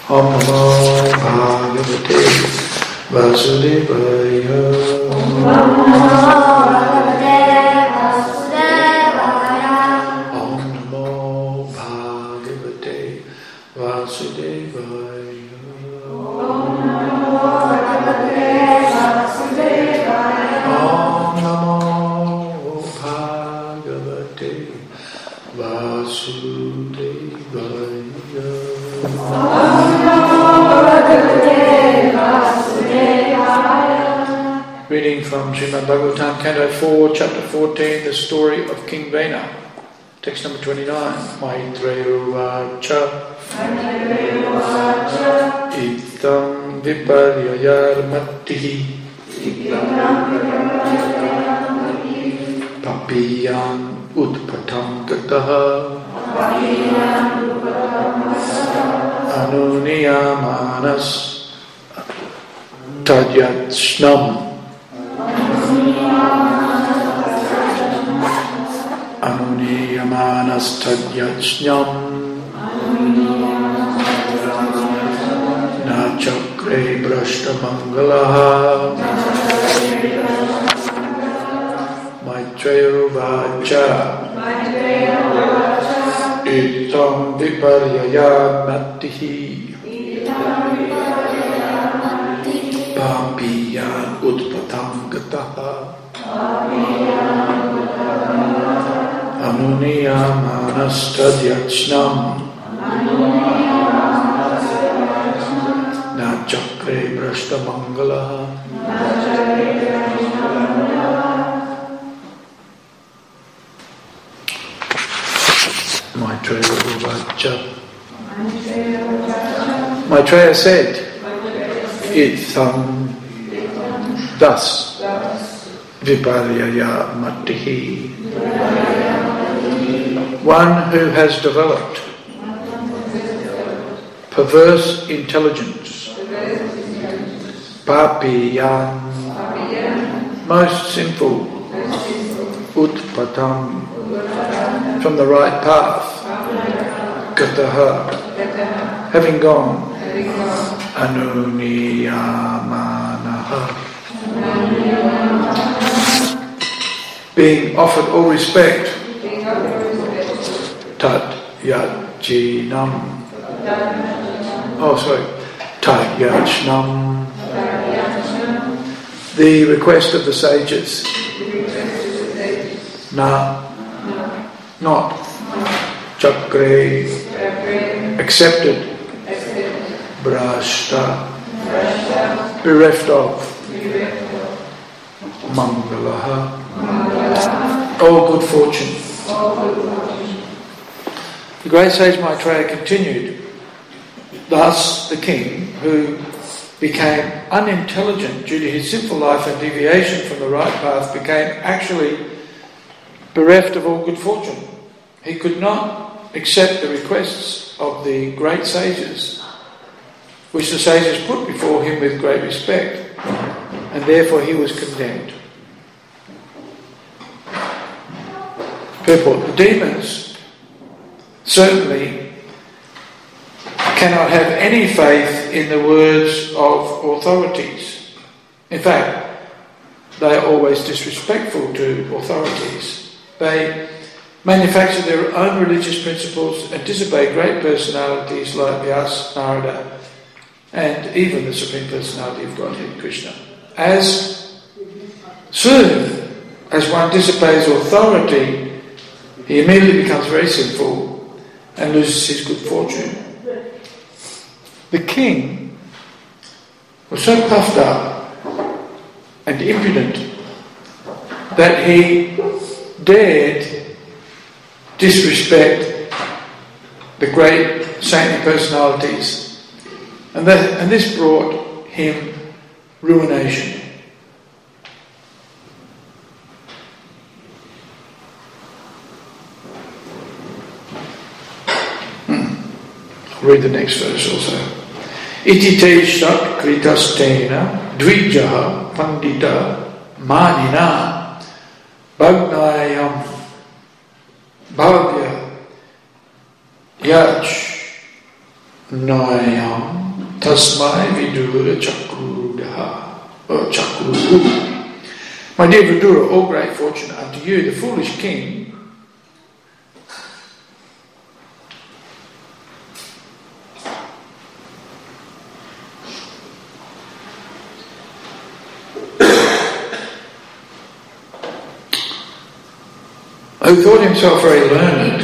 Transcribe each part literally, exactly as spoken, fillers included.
Om Namo Bhagavate Vasudevaya. Om Namo Bhagavate Vasudevaya. Om Namo Bhagavate Vasudevaya. Om Namo Bhagavate Vasudevaya. Om Namo Bhagavate Vasudevaya. Reading from Srimad Bhagavatam, Canto four, Chapter fourteen, the story of King Vena. Text number twenty-nine. Maitreya Vacha Itam Viparyayar Mattihi Papiyam Utpatam Gataha Anuniyamanas Tadyachnam Anuniyamanas Tadyachnam Nachakre Brashtamangalaha Maitreya Vacha Itam Viparyaya Mattihi Papiya Utpatam Gataha Anuniyamanas Tadyachnam Nachakre Brashtamangalaha. Maitreya Uvacha. Maitreya said, Itham, thus, Viparyaya Mattihi, one who has developed perverse intelligence, Papiyam, most sinful, Utpatam, from the right path, Gataha, having gone, Anuniyamanaha, being offered all respect, Tat Yajinam, oh sorry, Tat Yajnam, the request of the sages, Na, not Chakre, accepted, Brashta, bereft of, Mangalaha, all good fortune. The great sage Maitreya continued, thus the king, who became unintelligent due to his sinful life and deviation from the right path, became actually bereft of all good fortune. He could not accept the requests of the great sages, which the sages put before him with great respect, and therefore he was condemned. Purport: the demons certainly cannot have any faith in the words of authorities. In fact, they are always disrespectful to authorities. They manufacture their own religious principles and disobey great personalities like Vyasa, Narada, and even the Supreme Personality of Godhead, Krishna. As soon as one disobeys authority, he immediately becomes very sinful and loses his good fortune. The king was so puffed up and impudent that he dared disrespect the great saintly personalities, and that, and this brought him ruination. Hmm. I'll read the next verse also. Iti te shat kritastena dvijaha pandita manina Bhagnayam Bhavya Yach Nayam tasmai vidura chakrudaha or chakrudaha. My dear Vidura, all great fortune unto you, the foolish king who thought himself very learned,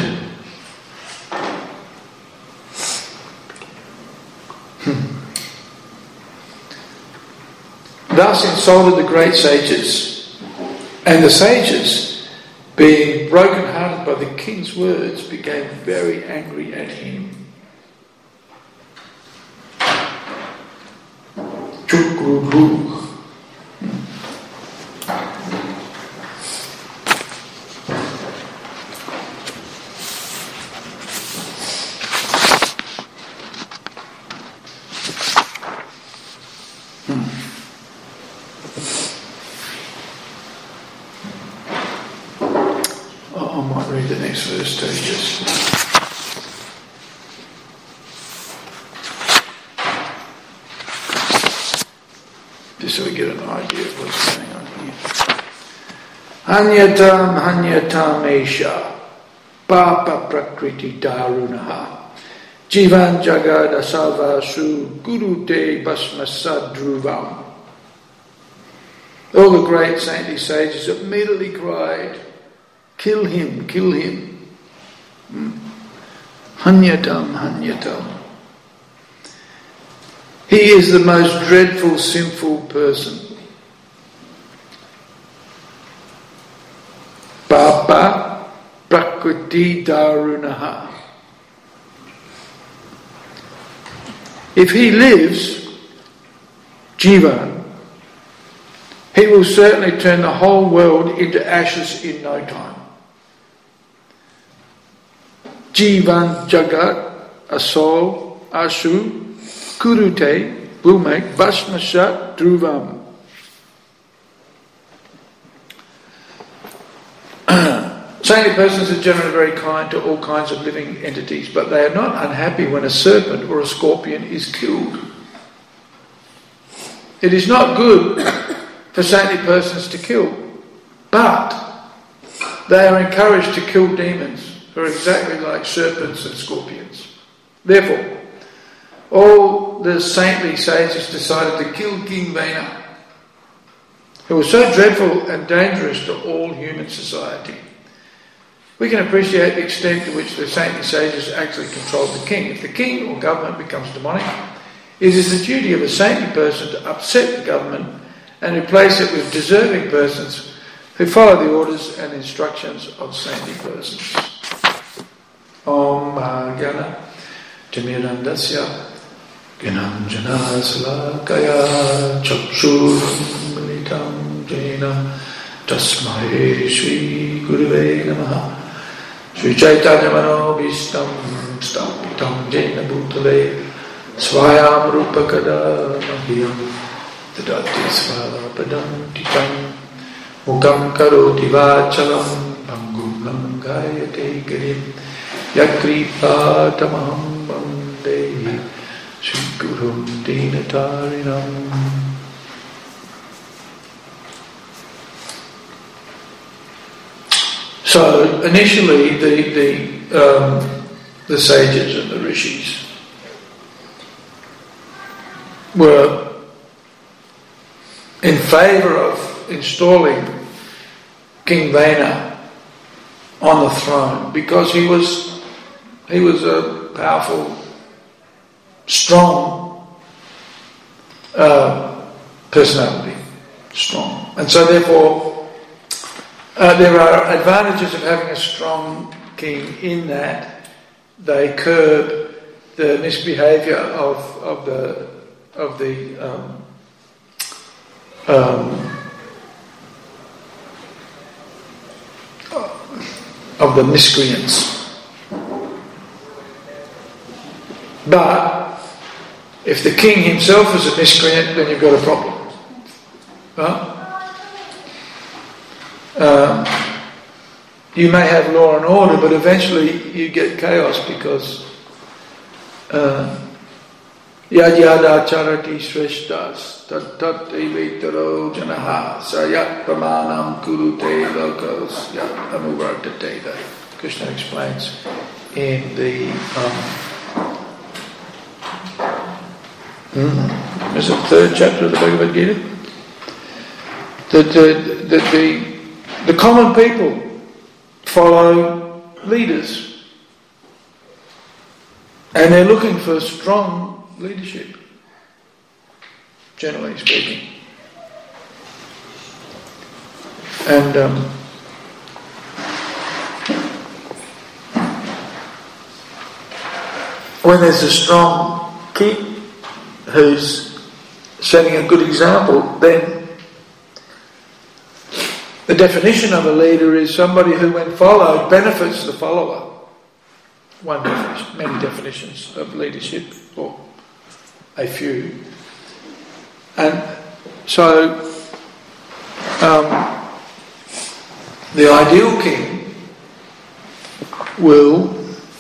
thus insulted the great sages, and the sages, being broken-hearted by the king's words, became very angry at him. Chukrubu. Verse too, just just so we get an idea of what's going on here. Hanyatam hanyatam esha papa prakriti darunaha jivan jagad asavasu gurute basmasad dhruvam. All the great saintly sages immediately cried, kill him, kill him. Hanyatam, hanyatam. He is the most dreadful, sinful person. Papa prakriti darunaha. If he lives, Jivan, he will certainly turn the whole world into ashes in no time. Jivan Jagat, a soul, Asu, Kurute, will make Bhasmasat Dhruvam. Saintly persons are generally very kind to all kinds of living entities, but they are not unhappy when a serpent or a scorpion is killed. It is not good for saintly persons to kill, but they are encouraged to kill demons, who are exactly like serpents and scorpions. Therefore, all the saintly sages decided to kill King Vena, who was so dreadful and dangerous to all human society. We can appreciate the extent to which the saintly sages actually controlled the king. If the king or government becomes demonic, it is the duty of a saintly person to upset the government and replace it with deserving persons who follow the orders and instructions of saintly persons. Om Bhagyana Timirandasya Gyananjana Salakaya Chakshur Militam Jena Tasmai Shri Guruve Namaha Sri Chaitanya Manobhishtam Stapitam Jena Bhutale Swayam Rupakada Mahiyam Tadati Svapadam Titam Mukam Karoti Vachalam Bangum Langayate Garim Yakripa Tamaham Bande Sri Gurum Dinatarinam. So initially the the um, the sages and the rishis were in favour of installing King Vena on the throne because he was he was a powerful, strong uh, personality, strong, and so therefore. Uh, there are advantages of having a strong king in that they curb the misbehaviour of of the of the um, um, of the miscreants. But if the king himself is a miscreant, then you've got a problem. Huh? Um, you may have law and order, but eventually you get chaos because uh, Yad yada charati shreshtas tat tat evitaro janaha sayat pramanam kurute lokos yat anuvartate. Krishna explains in the um, mm, is it the third chapter of the Bhagavad Gita? That the, the, the, the common people follow leaders, and they're looking for strong leadership, generally speaking. And um, when there's a strong king who's setting a good example, then the definition of a leader is somebody who, when followed, benefits the follower. One definition, many definitions of leadership, or a few. And so, um, the ideal king will,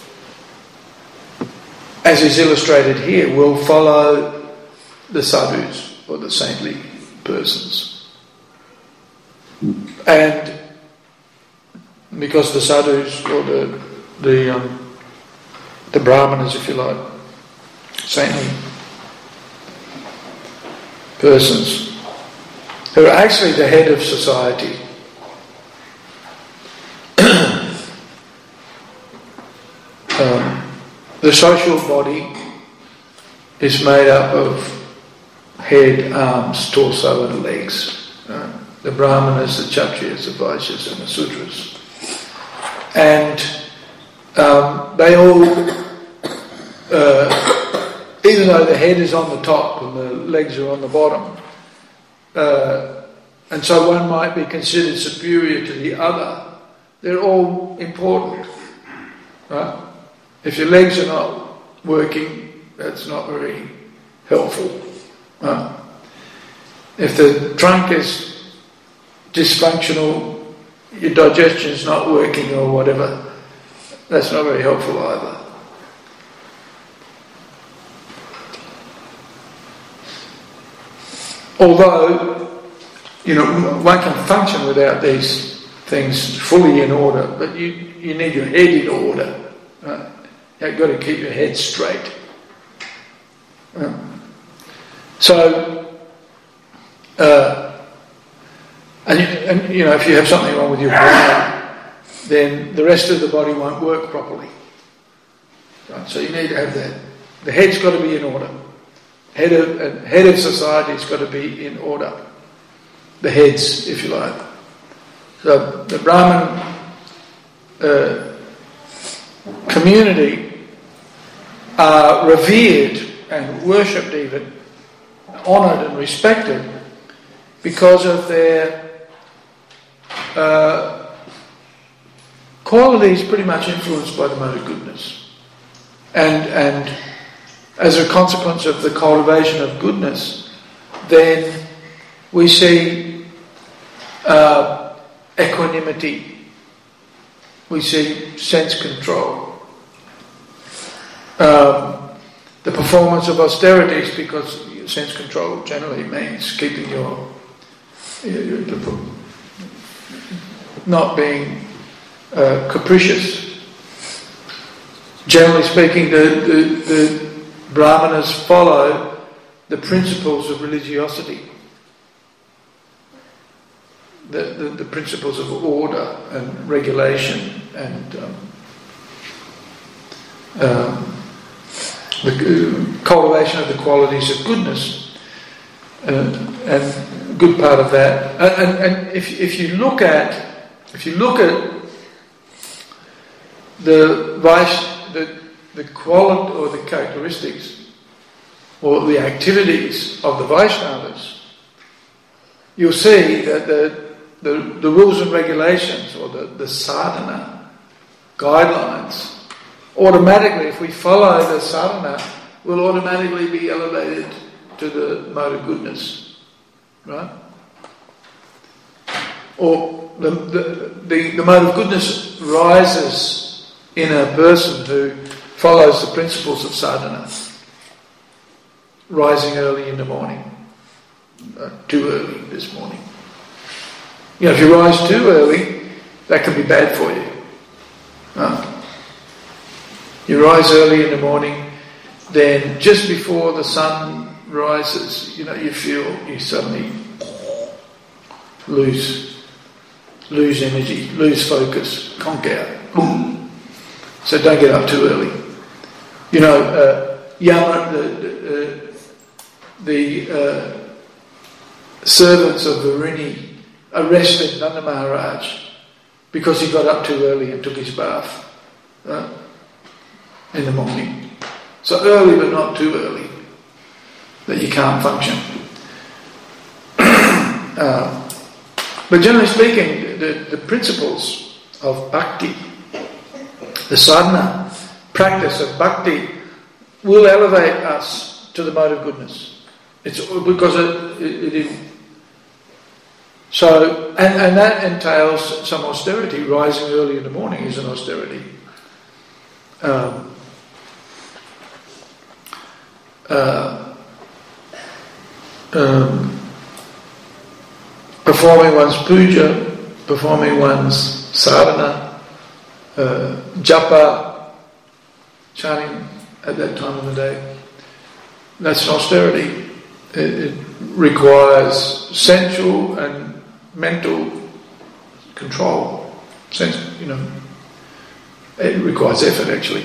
as is illustrated here, will follow the sadhus, or the saintly persons. And because the sadhus, or the the um, the brahmanas, if you like, saintly persons, who are actually the head of society, um, the social body is made up of head, arms, torso, and legs. Uh, The Brahmanas, the Kshatriyas, the Vaishyas, and the Sudras. And um, they all, uh, even though the head is on the top and the legs are on the bottom, uh, and so one might be considered superior to the other, they're all important. Right? If your legs are not working, that's not very helpful. Right? If the trunk is dysfunctional, your digestion's not working or whatever, that's not very helpful either. Although, you know, one can function without these things fully in order, but you, you need your head in order. Right? You've got to keep your head straight. Right? So, uh, And, and you know, if you have something wrong with your brain, then the rest of the body won't work properly. Right? So you need to have that. The head's got to be in order. Head of uh, head of society's got to be in order. The heads, if you like. So the Brahmin uh, community are revered and worshipped, even honoured and respected, because of their Uh, qualities pretty much influenced by the mode of goodness, and and as a consequence of the cultivation of goodness, then we see uh, equanimity, we see sense control, um, the performance of austerities, because sense control generally means keeping your, your, your not being uh, capricious. Generally speaking, the, the, the Brahmanas follow the principles of religiosity, the, the, the principles of order and regulation, and um, um, the cultivation of the qualities of goodness, uh, and a good part of that. And, and, and if if you look at If you look at the vice, the the quality or the characteristics or the activities of the Vaishnavas, you'll see that the the, the rules and regulations, or the, the sadhana guidelines, automatically, if we follow the sadhana, will automatically be elevated to the mode of goodness, right? Or the, the, the, the mode of goodness rises in a person who follows the principles of sadhana. rising early in the morning. Uh, too early this morning. You know, if you rise too early, that can be bad for you. Uh, you rise early in the morning, then just before the sun rises, you know, you feel you suddenly lose, lose energy, lose focus, conk out. Boom. So don't get up too early. You know, uh, Yama, the the, uh, the uh, servants of Varini arrested Nanda Maharaj because he got up too early and took his bath uh, in the morning. So early but not too early that you can't function. uh, but generally speaking, the, the principles of bhakti, the sadhana, practice of bhakti will elevate us to the mode of goodness. It's because it, it, it is. So, and, and that entails some austerity. Rising early in the morning is an austerity. Um, uh, um, performing one's puja, performing one's sadhana, uh, japa, chanting at that time of the day. That's an austerity. It, it requires sensual and mental control. Sense, you know, it requires effort actually,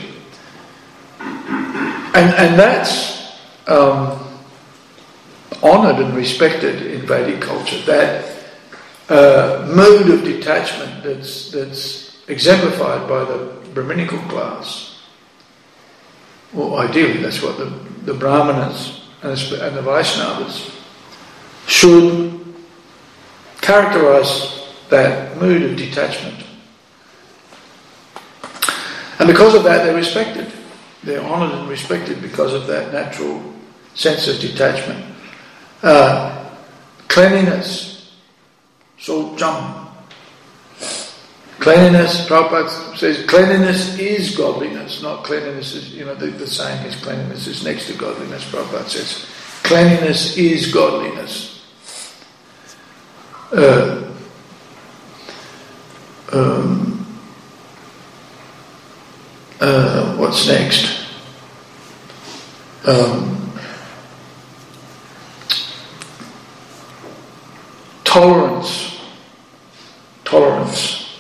and and that's um, honoured and respected in Vedic culture. That uh, mode of detachment that's that's exemplified by the Brahminical class. Well, ideally, that's what the the Brahmanas and the Vaishnavas should characterise that mood of detachment. And because of that, they're respected. They're honoured and respected because of that natural sense of detachment. Uh, cleanliness, Saucham. Cleanliness, Prabhupada says, cleanliness is godliness, not cleanliness is, you know, the, the saying is cleanliness is next to godliness. Prabhupada says, cleanliness is godliness. Uh, um, uh, what's next? Um, tolerance, tolerance,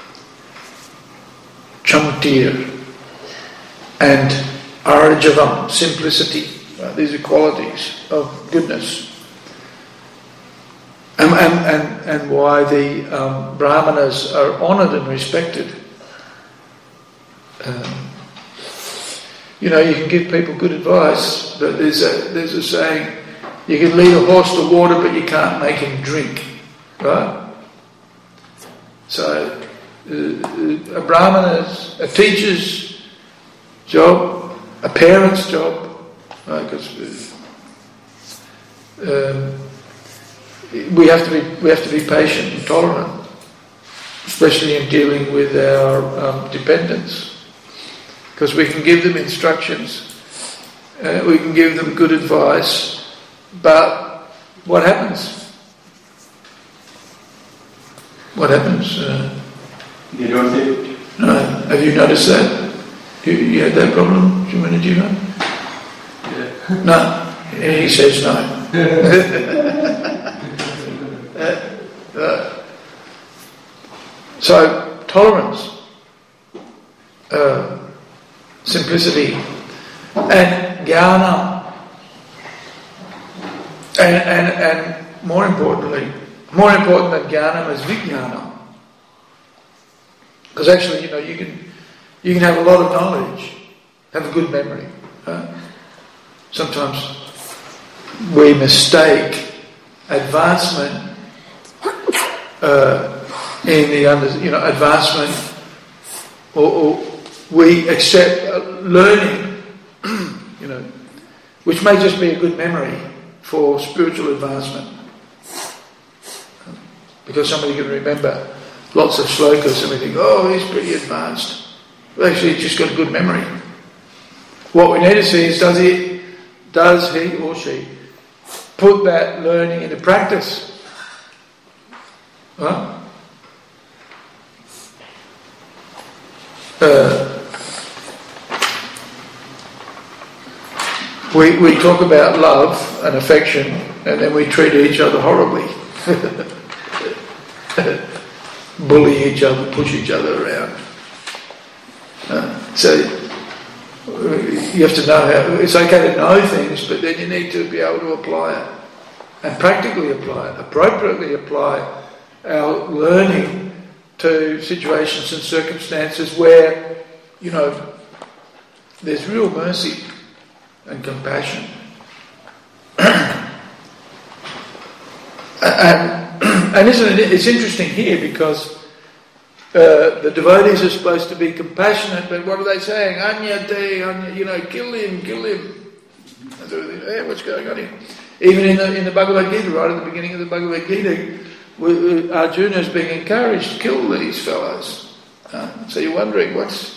chamtir, and arjavam, simplicity. Uh, these are qualities of goodness. And, and, and, and why the um, Brahmanas are honoured and respected. Um, you know, you can give people good advice, but there's a, there's a saying, you can lead a horse to water, but you can't make him drink. Right? So, uh, a Brahmana's, a teacher's job, a parent's job, right? Because um, we have to be we have to be patient and tolerant, especially in dealing with our um, dependents, because we can give them instructions, uh, we can give them good advice, but what happens? What happens? Uh, they don't take it. No, have you noticed that? You, you had that problem, Jimmy? Do you know? Yeah. No, he says no. Uh, uh, so tolerance, uh, simplicity, and jnana, and, and and more importantly, more important than jnana is vijnana. Because actually, you know, you can you can have a lot of knowledge, have a good memory. Right? Sometimes we mistake advancement. Uh, in the under, you know, advancement, or, or we accept uh, learning, you know, which may just be a good memory for spiritual advancement, because somebody can remember lots of slokas and we think, oh, he's pretty advanced. Well, actually, he's just got a good memory. What we need to see is, does he does he or she put that learning into practice? Huh? Uh, we, we talk about love and affection, and then we treat each other horribly. Bully each other, push each other around. Uh, so you have to know how, it's okay to know things, but then you need to be able to apply it, and practically apply it, appropriately apply our learning to situations and circumstances where, you know, there's real mercy and compassion. and, and isn't it, it's interesting here because uh, the devotees are supposed to be compassionate, but what are they saying? Anya te, anya, you know, kill him, kill him. And so they think, hey, what's going on here? Even in the, in the Bhagavad Gita, right at the beginning of the Bhagavad Gita, Arjuna is being encouraged to kill these fellows. Uh, so you're wondering what's...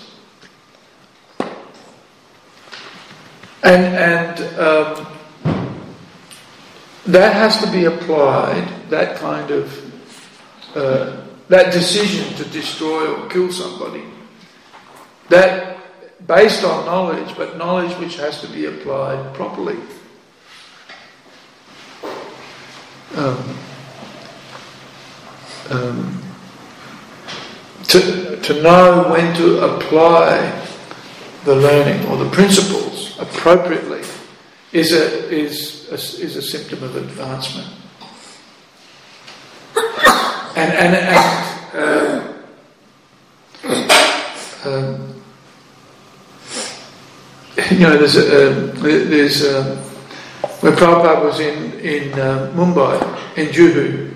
And, and um, that has to be applied, that kind of, uh, that decision to destroy or kill somebody, that based on knowledge, but knowledge which has to be applied properly. Um, um, to, to know when to apply the learning or the principles appropriately is a is a, is a symptom of advancement. And and, and uh, um, you know, there's a, uh, there's uh, when Prabhupada was in in uh, Mumbai, in Juhu,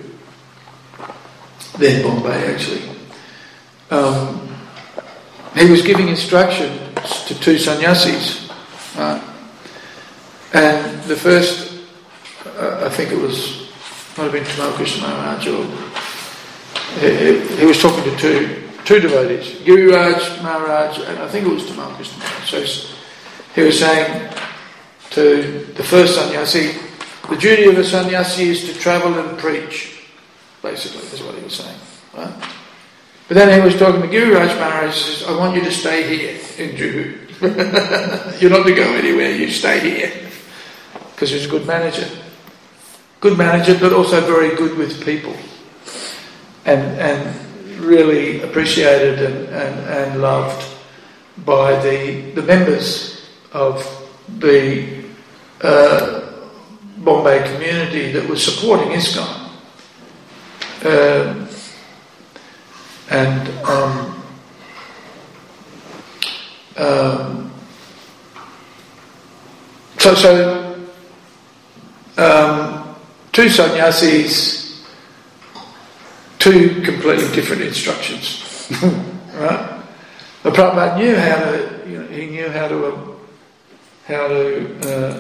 then Bombay actually. Um, he was giving instruction to two sannyasis, uh, and the first, uh, I think it was, might have been Tamal Krishna Maharaj, or he, he was talking to two two devotees, Giriraj Maharaj, and I think it was Tamal Krishna Maharaj. So he was saying to the first sannyasi, the duty of a sannyasi is to travel and preach, basically, is what he was saying, right? But then he was talking to Giriraj Maharaj, he says, I want you to stay here in Juhu. You're not to go anywhere, you stay here. Because he's a good manager. Good manager, but also very good with people. And and really appreciated and, and, and loved by the, the members of the uh, Bombay community that was supporting ISKCON. Um, And um, um, so, so um, two sannyasis, two completely different instructions, right? But Prabhupada knew how to, you know, he knew how to, um, how to uh,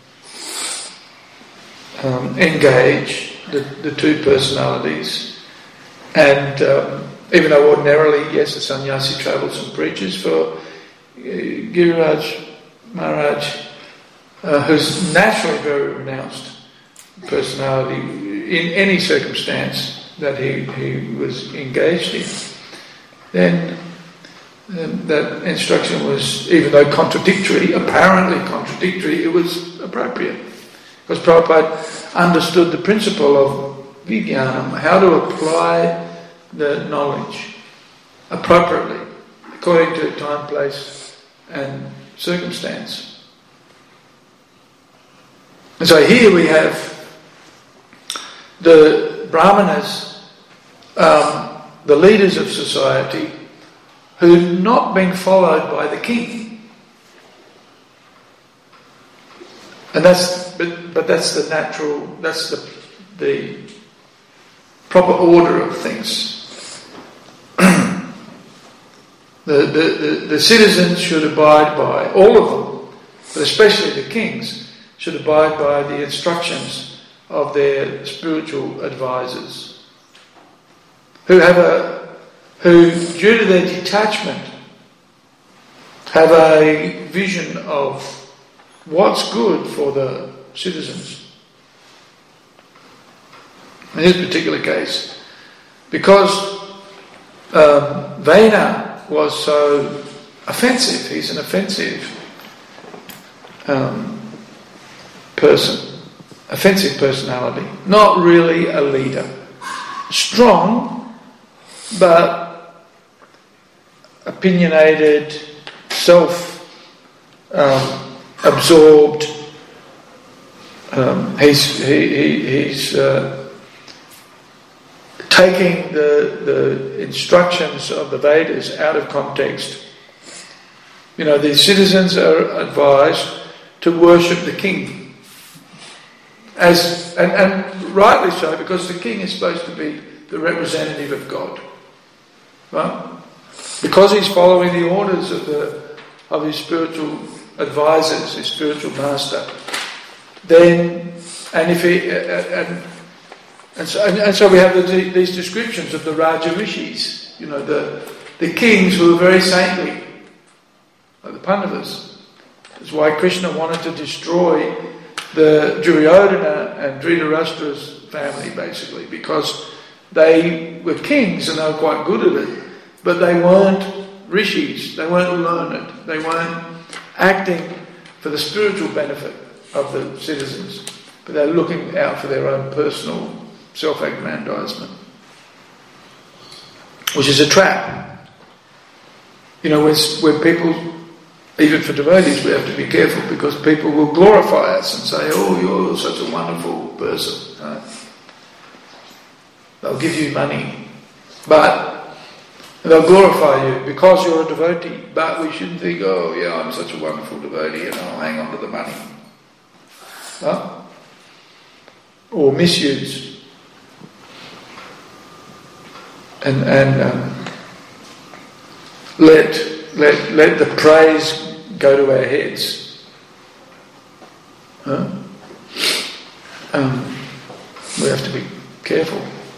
um, engage the, the two personalities, and. Um, Even though ordinarily, yes, the sannyasi travels and preaches, for uh, Giriraj Maharaj, uh, who's naturally very renounced personality in any circumstance that he, he was engaged in, then um, that instruction was, even though contradictory, apparently contradictory, it was appropriate. Because Prabhupada understood the principle of vijnanam, how to apply the knowledge appropriately, according to time, place and circumstance. And so here we have the brahmanas, um, the leaders of society, who've not been followed by the king. And that's, but, but that's the natural, that's the, the proper order of things. The, the, the, the citizens should abide by, all of them, but especially the kings, should abide by the instructions of their spiritual advisors, who have a, who, due to their detachment, have a vision of what's good for the citizens. In this particular case, because um, Vena was so offensive, he's an offensive um, person, offensive personality, not really a leader. Strong, but opinionated, self-absorbed. Um, um, he's he, he, he's uh, taking the the instructions of the Vedas out of context. You know, the citizens are advised to worship the king, as and, and rightly so, because the king is supposed to be the representative of God, right? Because he's following the orders of the of his spiritual advisors, his spiritual master. Then, and if he and and so, and, and so we have the, these descriptions of the Raja Rishis, you know, the the kings who are very saintly, like the Pandavas. That's why Krishna wanted to destroy the Duryodhana and Dhritarashtra's family, basically, because they were kings and they were quite good at it, but they weren't rishis, they weren't learned, they weren't acting for the spiritual benefit of the citizens, but they're looking out for their own personal self-aggrandizement, which is a trap. You know, when, when people, even for devotees, we have to be careful, because people will glorify us and say, oh, you're such a wonderful person. Right? They'll give you money, but they'll glorify you because you're a devotee, but we shouldn't think, oh yeah, I'm such a wonderful devotee and I'll hang on to the money. Huh? Or misuse. And, and um, let, let, let the praise go to our heads. Huh? Um, we have to be careful.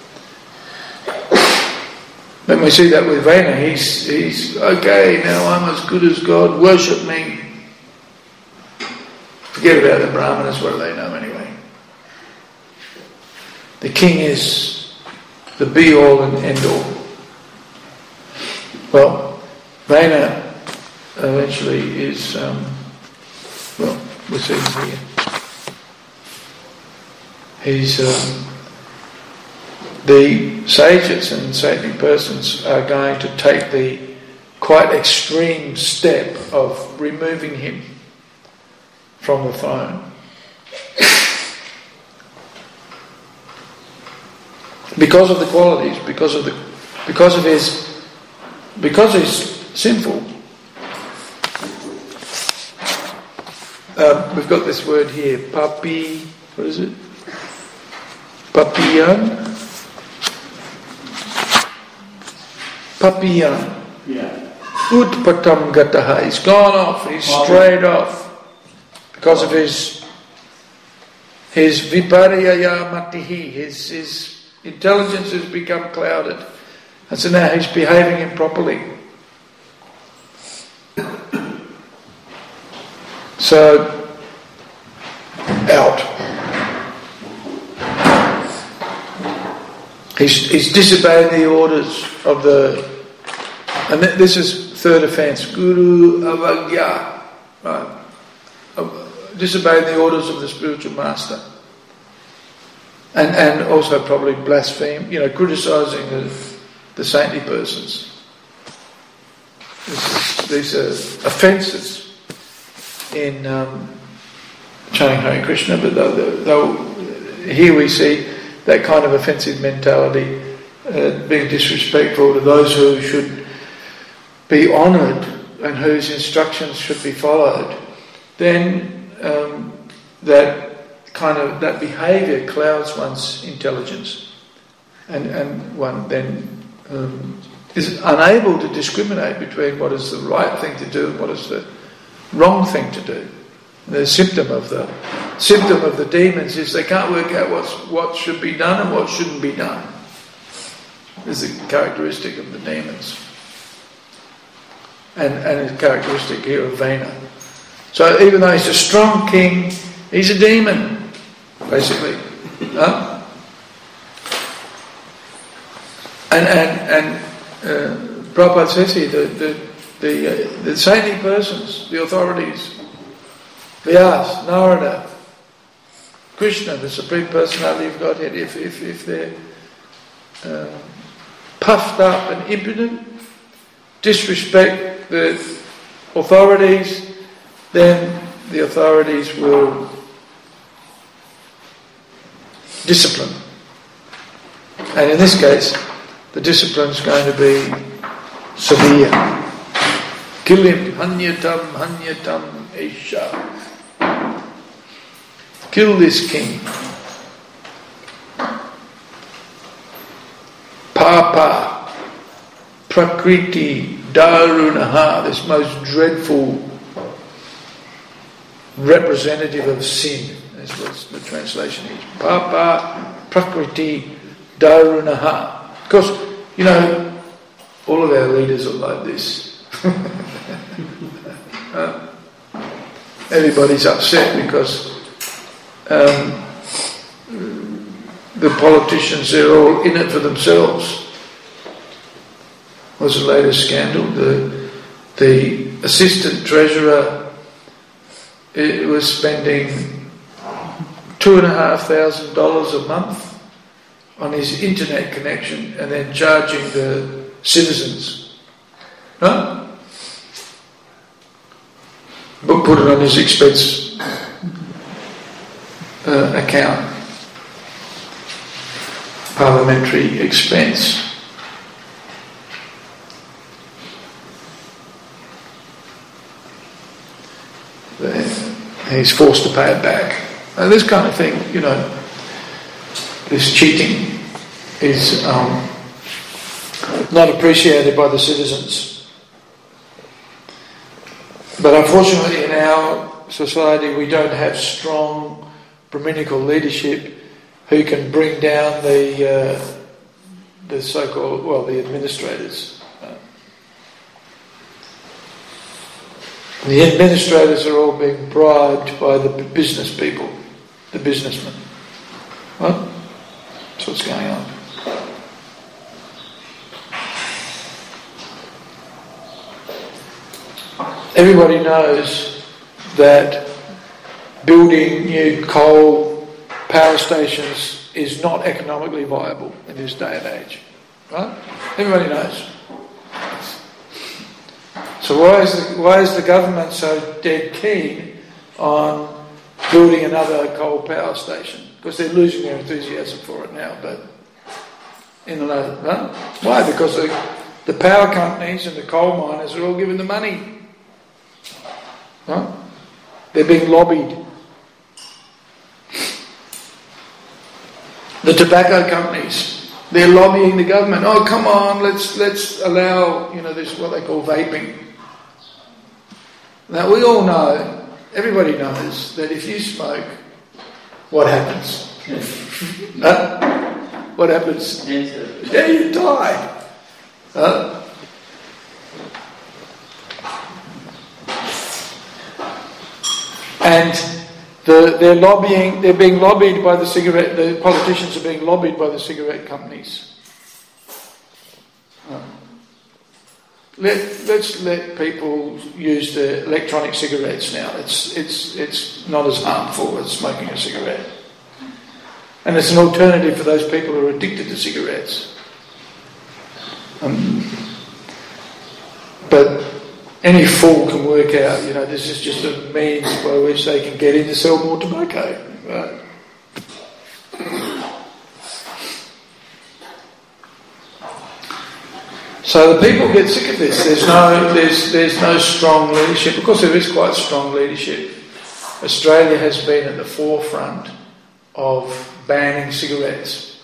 Then we see that with Vena, he's, he's, okay, now I'm as good as God, worship me. Forget about the Brahmanas, what do they know anyway? The king is the be-all and end-all. Well, Vena eventually is, um, well, we'll see here. He's... Um, The sages and saintly persons are going to take the quite extreme step of removing him from the throne. Because of the qualities, because of the, because of his, because he's sinful. Um, we've got this word here, papi. What is it? Papiyan. Papiyan. Yeah. Utpatam gataha. He's gone off. He's strayed off because of his his vipariyaya matihi. His his intelligence has become clouded, and so now he's behaving improperly. So out. He's he's disobeyed the orders of the. And this is third offence, Guru Avagya, right? Disobeying the orders of the spiritual master. And and also probably blaspheme, you know, criticising the, the saintly persons. This is, these are offences in um, chanting Hare Krishna, but they'll, they'll, here we see that kind of offensive mentality, uh, being disrespectful to those who should be honoured and whose instructions should be followed, then um, that kind of that behaviour clouds one's intelligence, and and one then um, is unable to discriminate between what is the right thing to do and what is the wrong thing to do. The symptom of the symptom of the demons is they can't work out what's what should be done and what shouldn't be done. This is a characteristic of the demons. And, and a characteristic here of Vena. So even though he's a strong king, he's a demon, basically. Huh? And and and uh, Prabhupada says here the the the, uh, the saintly persons, the authorities, Vyas, Narada, Krishna, the Supreme Personality of Godhead, if if if they're uh, puffed up and impudent, disrespect the authorities, then the authorities will discipline. And in this case, the discipline is going to be severe. Kill him, hanyatam, hanyatam, esha. Kill this king. Papa, prakriti, darunaha, this most dreadful representative of sin. That's what the translation is. Papa, prakriti, darunaha. Because, you know, all of our leaders are like this. uh, everybody's upset because um, the politicians, they're all in it for themselves. Was the latest scandal? The the assistant treasurer it was spending two and a half thousand dollars a month on his internet connection and then charging the citizens. Huh? But put it on his expense uh, account. Parliamentary expense. He's forced to pay it back. And this kind of thing, you know, this cheating is um, not appreciated by the citizens. But unfortunately in our society we don't have strong Brahminical leadership who can bring down the uh, the so-called, well, the administrators. Uh, the administrators are all being bribed by the business people, the businessmen. What? That's what's going on. Everybody knows that building new coal power stations is not economically viable in this day and age. Right? Everybody knows. So why is the, why is the government so dead keen on building another coal power station? Because they're losing their enthusiasm for it now, but in the later, no? Why? Because the, the power companies and the coal miners are all given the money. No? They're being lobbied. The tobacco companies, they're lobbying the government. Oh, come on, let's let's allow, you know, this what they call vaping. Now we all know, everybody knows that if you smoke, what happens? Huh? What happens? Yeah, you die. Huh? And the, they're lobbying, they're being lobbied by the cigarette, the politicians are being lobbied by the cigarette companies. Uh, let, let's let people use the electronic cigarettes now. It's, it's, it's not as harmful as smoking a cigarette. And it's an alternative for those people who are addicted to cigarettes. Um, but any fool can work out, you know, this is just a means by which they can get in to sell more tobacco. Right? So the people get sick of this. There's no, there's, there's no strong leadership. Of course, there is quite strong leadership. Australia has been at the forefront of banning cigarettes.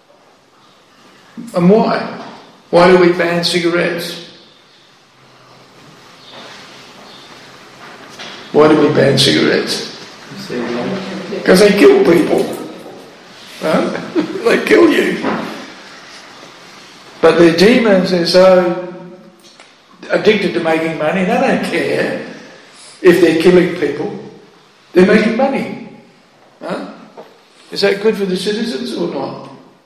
And why? Why do we ban cigarettes? Why do we ban cigarettes? Because they kill people. Right? They kill you. But the demons are so addicted to making money, they don't care. if they're killing people, they're making money. Huh? Is that good for the citizens or not?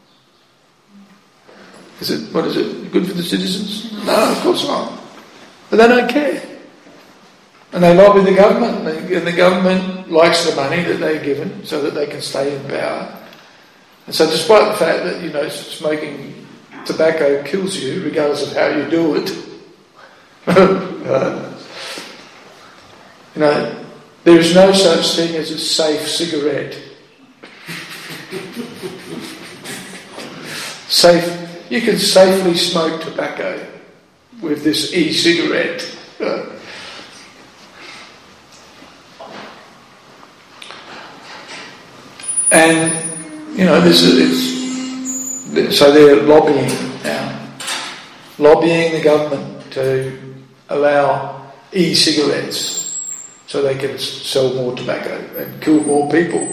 Is it, what is it, good for the citizens? No, of course not. But they don't care. And they lobby the government, and the government likes the money that they're given so that they can stay in power. And so despite the fact that, you know, smoking tobacco kills you, regardless of how you do it, uh, you know, there is no such thing as a safe cigarette. Safe, you can safely smoke tobacco with this e-cigarette. Uh, and, you know, this is, it's, so they're lobbying now, lobbying the government to allow e-cigarettes so they can sell more tobacco and kill more people.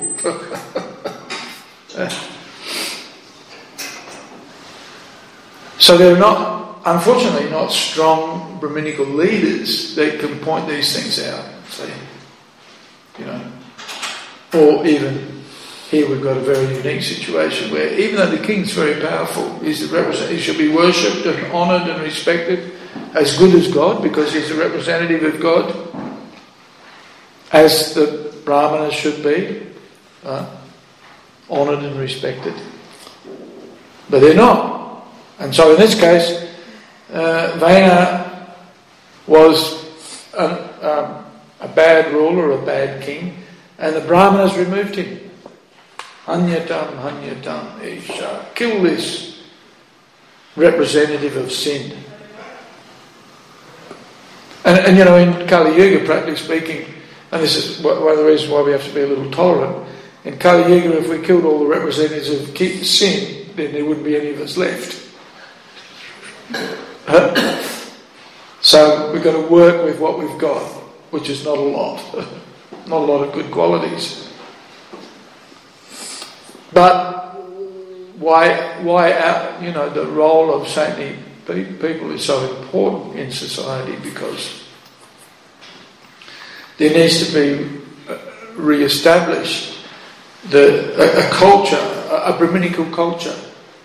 So they're not, unfortunately, not strong Brahminical leaders that can point these things out. See, you know, or even here we've got a very unique situation where even though the king's very powerful, he's the represent, he should be worshipped and honoured and respected as good as God because he's a representative of God, as the Brahmanas should be, uh, honoured and respected. But they're not. And so in this case, uh, Vena was a, um, a bad ruler, a bad king, and the Brahmanas removed him. Hanyatam, Hanyatam, Isha. Kill this representative of sin. And, and you know, in Kali Yuga, practically speaking, and this is one of the reasons why we have to be a little tolerant, in Kali Yuga, if we killed all the representatives of sin, then there wouldn't be any of us left. So we've got to work with what we've got, which is not a lot. Not a lot of good qualities. But why, why our, you know, the role of saintly people is so important in society, because there needs to be re-established the, a, a culture, a, a Brahminical culture,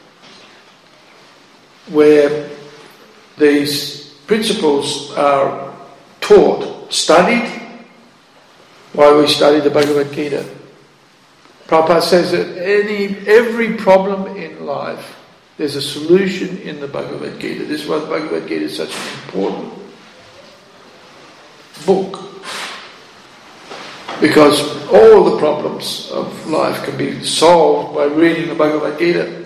where these principles are taught, studied. Why we study the Bhagavad Gita. Prabhupada says that any every problem in life, there's a solution in the Bhagavad Gita. This is why the Bhagavad Gita is such an important book. Because all the problems of life can be solved by reading the Bhagavad Gita.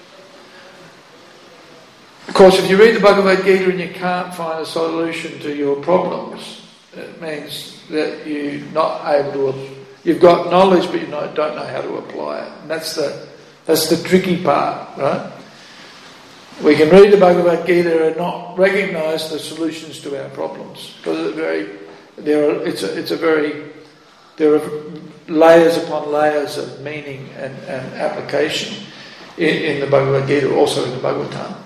Of course, if you read the Bhagavad Gita and you can't find a solution to your problems, it means that you're not able to, you've got knowledge but you don't know how to apply it. And that's the that's the tricky part, right? We can read the Bhagavad Gita and not recognise the solutions to our problems. Because it's very, there are, it's a, it's a very, there are layers upon layers of meaning and, and application in, in the Bhagavad Gita, also in the Bhagavatam.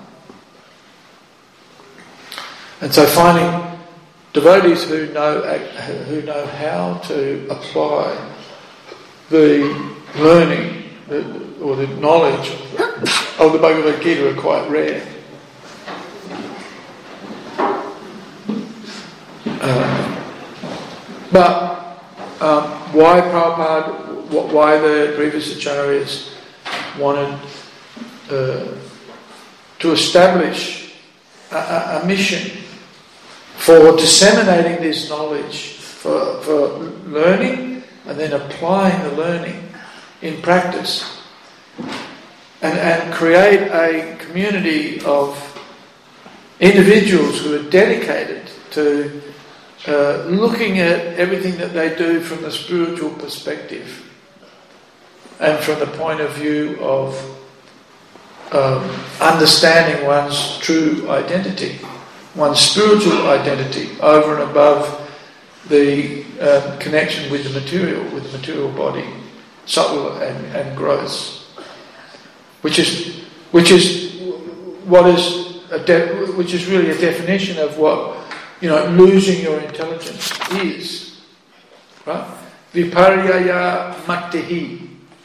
And so finding devotees who know who know how to apply the learning or the knowledge of the Bhagavad Gita are quite rare. Uh, but um, why Prabhupada, why the previous acharyas wanted uh, to establish a, a, a mission for disseminating this knowledge, for, for learning and then applying the learning in practice, and, and create a community of individuals who are dedicated to uh, looking at everything that they do from the spiritual perspective and from the point of view of um, understanding one's true identity, one's spiritual identity, over and above the uh, connection with the material, with the material body, subtle and, and gross, which is which is what is a de- which is really a definition of what, you know, losing your intelligence is. Right? Viparyaya Maktihi.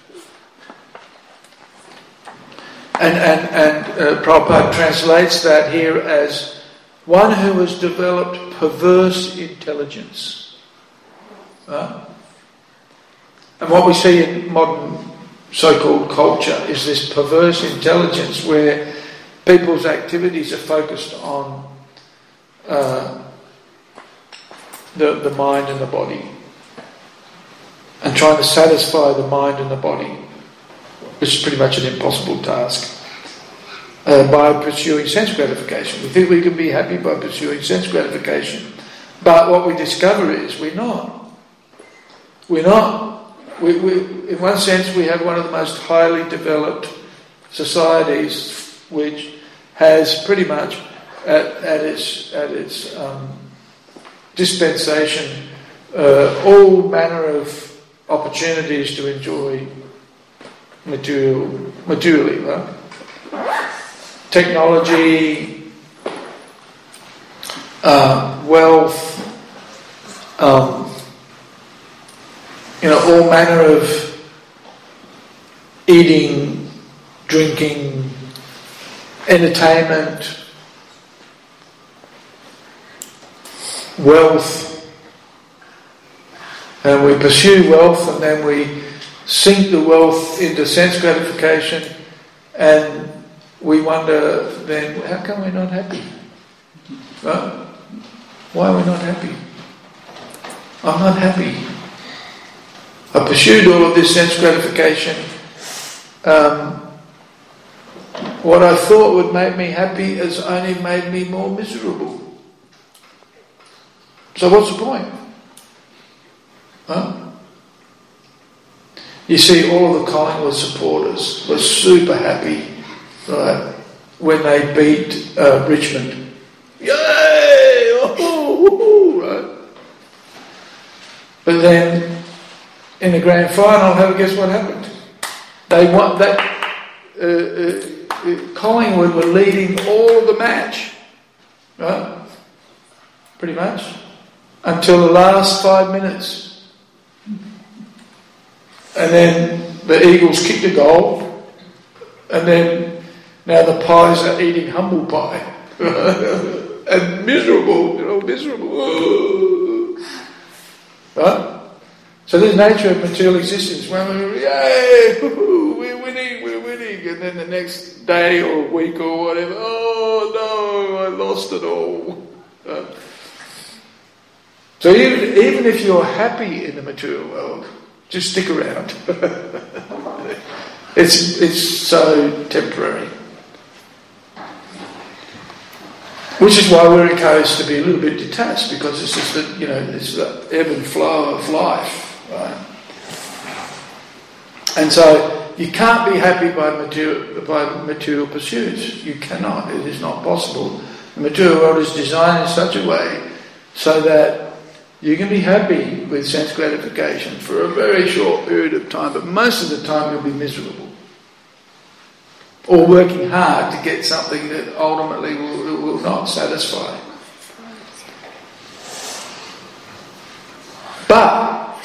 And, and, and uh, Prabhupada translates that here as one who has developed perverse intelligence. Right? And what we see in modern so-called culture is this perverse intelligence where people's activities are focused on uh, the, the mind and the body, and trying to satisfy the mind and the body, which is pretty much an impossible task, uh, by pursuing sense gratification. We think we can be happy by pursuing sense gratification, but what we discover is we're not. We're not. We, we, in one sense, we have one of the most highly developed societies, which has pretty much at, at its at its um, dispensation uh, all manner of opportunities to enjoy material, materially, right? Technology, uh, wealth, um, you know, all manner of eating, drinking, entertainment, wealth. And we pursue wealth, and then we sink the wealth into sense gratification, and we wonder then, how come we're not happy? Right? Why are we not happy? I'm not happy. I pursued all of this sense gratification. Um, what I thought would make me happy has only made me more miserable. So what's the point? Huh? You see, all of the Collingwood supporters were super happy, right, when they beat uh, Richmond. Yay! Oh, woo-hoo, right? But then, in the grand final, how, guess what happened? They won. That uh, uh, uh, Collingwood were leading all of the match, right? Pretty much until the last five minutes. And then the Eagles kicked a goal, and then now the Pies are eating humble pie. And miserable, you know, miserable. Right? So there's nature of material existence. Well, yay, we're winning, we're winning. And then the next day or week or whatever, oh no, I lost it all. Right? So even, even if you're happy in the material world, just stick around. it's it's so temporary. Which is why we're encouraged to be a little bit detached, because this is the, you know, it's the ebb and flow of life, right? And so you can't be happy by material by material pursuits. You cannot. It is not possible. The material world is designed in such a way so that you can be happy with sense gratification for a very short period of time, but most of the time you'll be miserable. Or working hard to get something that ultimately will, will not satisfy. But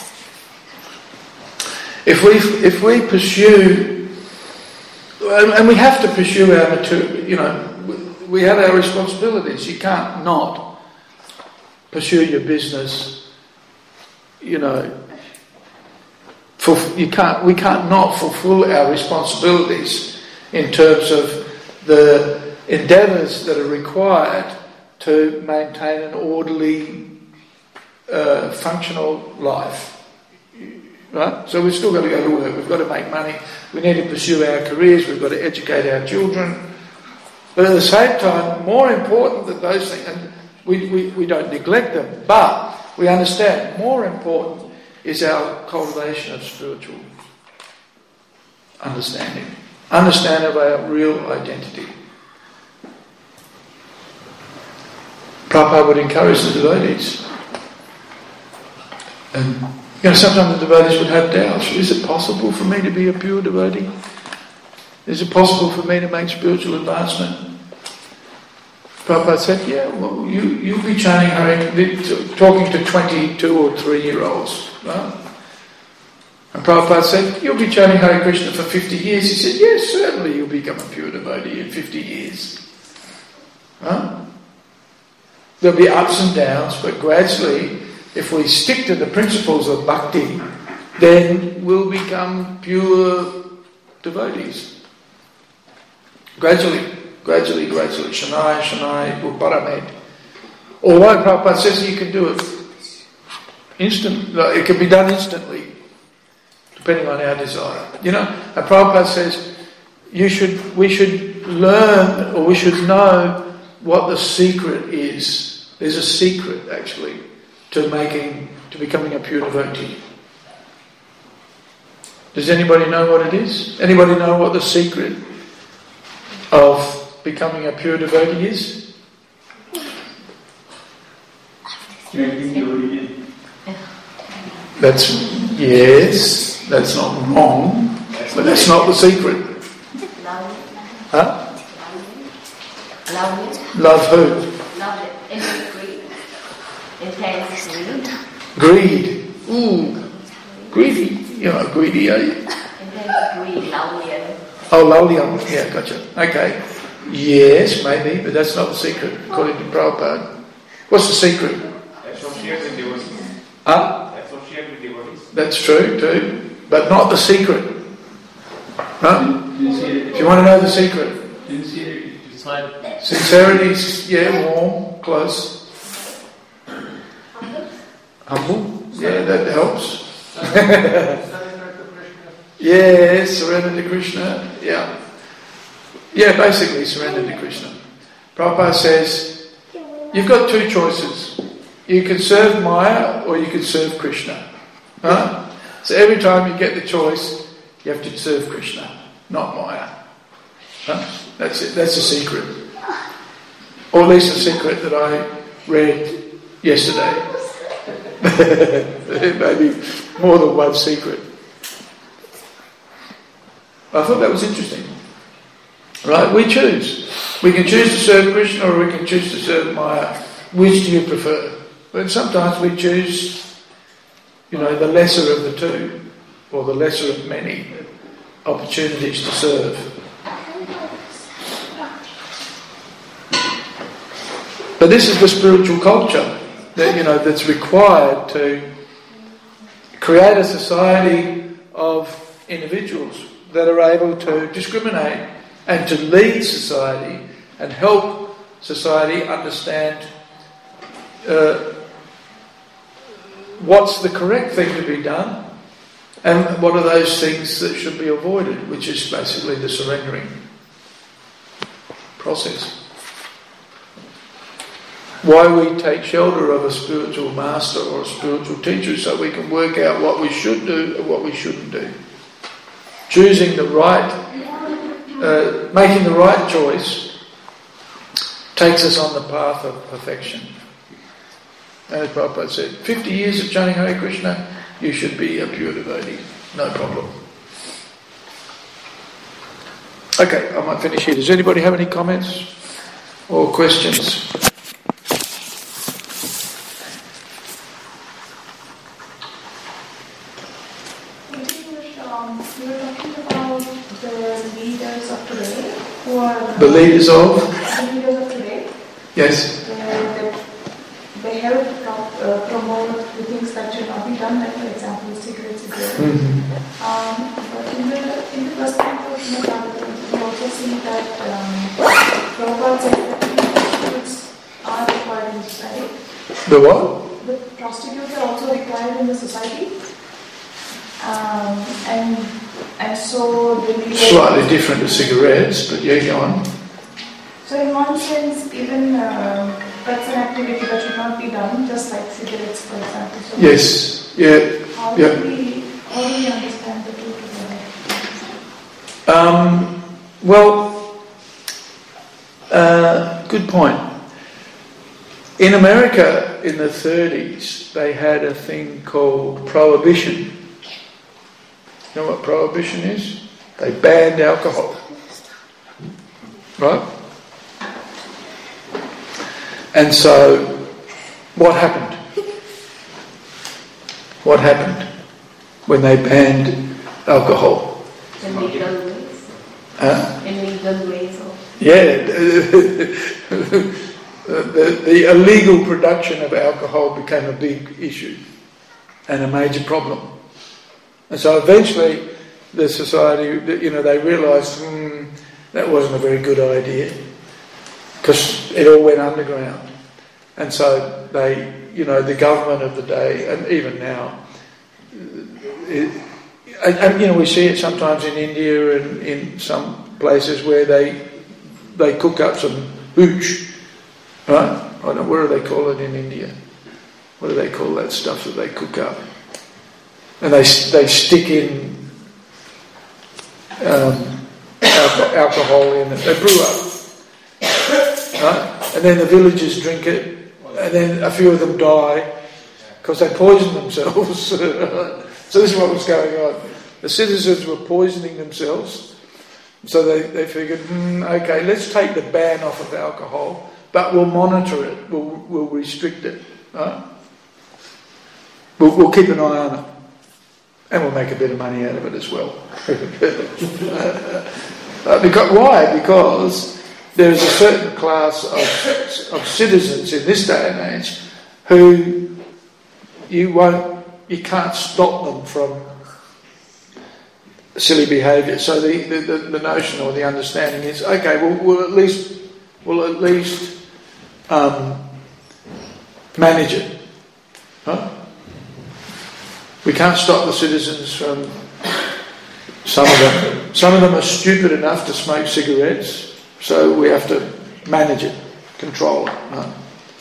if we if we pursue, and we have to pursue our material, you know, we have our responsibilities. You can't not pursue your business, you know. For, you can't. We can't not fulfil our responsibilities in terms of the endeavours that are required to maintain an orderly, uh, functional life. Right? So we've still got to go to work. We've got to make money. We need to pursue our careers. We've got to educate our children. But at the same time, more important than those things, and we, we, we don't neglect them, but we understand more important is our cultivation of spiritual understanding. Understanding of our real identity. Prabhupada would encourage the devotees. And you know, sometimes the devotees would have doubts. Is it possible for me to be a pure devotee? Is it possible for me to make spiritual advancement? Prabhupada said, yeah, well, you, you'll be chanting Hare, talking to twenty-two or three year olds, right? And Prabhupada said, you'll be chanting Hare Krishna for fifty years. He said, yes, certainly you'll become a pure devotee in fifty years. Huh? There'll be ups and downs, but gradually, if we stick to the principles of bhakti, then we'll become pure devotees. Gradually, gradually, gradually. Shanai, Shanai, Uparamed. Although Prabhupada says you can do it instant, it can be done instantly, depending on our desire. You know, and Prabhupada says you should, we should learn, or we should know what the secret is. There's a secret, actually, to making, to becoming a pure devotee. Does anybody know what it is? Anybody know what the secret of becoming a pure devotee is? That's, yes, that's not wrong, but that's not the secret. Huh? Love it. Love who? Love it. Intense greed. Intense greed. Greed. Ooh. Greedy. You're not greedy, are you? Intense greed. Lao Lian. Oh, Lao Lian. Yeah, gotcha. Okay. Yes, maybe, but that's not the secret, according to Prabhupada. What's the secret? Associate with devotees. Huh? Associate with devotees. That's true, too. But not the secret. Huh? Sincerity. If you want to know the secret. Sincerity. Decide. Sincerity, yeah, warm, close. Humble? Yeah, that helps. Yeah, surrender to Krishna. Yeah. Yeah, basically surrender to Krishna. Prabhupada says, you've got two choices. You can serve Maya or you can serve Krishna. Huh? So every time you get the choice, you have to serve Krishna, not Maya. Huh? That's it. That's the secret. Or at least the secret that I read yesterday. Maybe more than one secret. I thought that was interesting. Right? We choose. We can choose to serve Krishna or we can choose to serve Maya. Which do you prefer? But sometimes we choose, you know, the lesser of the two, or the lesser of many opportunities to serve. But this is the spiritual culture that, you know, that's required to create a society of individuals that are able to discriminate and to lead society and help society understand uh, what's the correct thing to be done and what are those things that should be avoided, which is basically the surrendering process. Why we take shelter of a spiritual master or a spiritual teacher, so we can work out what we should do and what we shouldn't do. Choosing the right, uh, making the right choice takes us on the path of perfection. And as Prabhupada said, fifty years of chanting Hare Krishna, you should be a pure devotee. No problem. Okay, I might finish here. Does anybody have any comments or questions? The leaders of? The leaders of today. Yes. They, they, they help uh, promote the things that should not be done, like for example, cigarettes is there. Mm-hmm. Um, but in the, in the perspective of Srimad, we also see that um, Prabhupada said that prostitutes are required in society. The what? The prostitutes are also required in the society. Um, and and so the leaders... Slightly different to cigarettes, but yeah, go on. So in one sense, even uh, that's an activity that should not be done, just like cigarettes, for example. So yes, yeah. How, yeah. Do we, how do we understand the two together? Um, well, uh, good point. In America in the thirties, they had a thing called prohibition. You know what prohibition is? They banned alcohol. Right? And so, what happened? What happened when they banned alcohol? Illegal ways. Huh? Illegal ways of. Yeah, the, the illegal production of alcohol became a big issue and a major problem. And so eventually the society, you know, they realised hmm, that wasn't a very good idea because it all went underground. And so they, you know, the government of the day, and even now, it, and, and you know, we see it sometimes in India and in some places where they they cook up some hooch, right? I don't know, what do they call it in India? What do they call that stuff that they cook up? And they they stick in um, alcohol, alcohol in it. They brew up, right? And then the villagers drink it, and then a few of them die because they poison themselves. So this is what was going on. The citizens were poisoning themselves, so they, they figured, mm, okay, let's take the ban off of alcohol, but we'll monitor it, we'll, we'll restrict it, right? We'll, we'll keep an eye on it, and we'll make a bit of money out of it as well. uh, because, why? Because there's a certain class of, of citizens in this day and age who you won't, you can't stop them from silly behaviour. So the, the, the notion or the understanding is, okay, we'll, we'll at least we'll at least um, manage it. Huh? We can't stop the citizens from some of them. Some of them are stupid enough to smoke cigarettes, so we have to manage it, control it. Huh?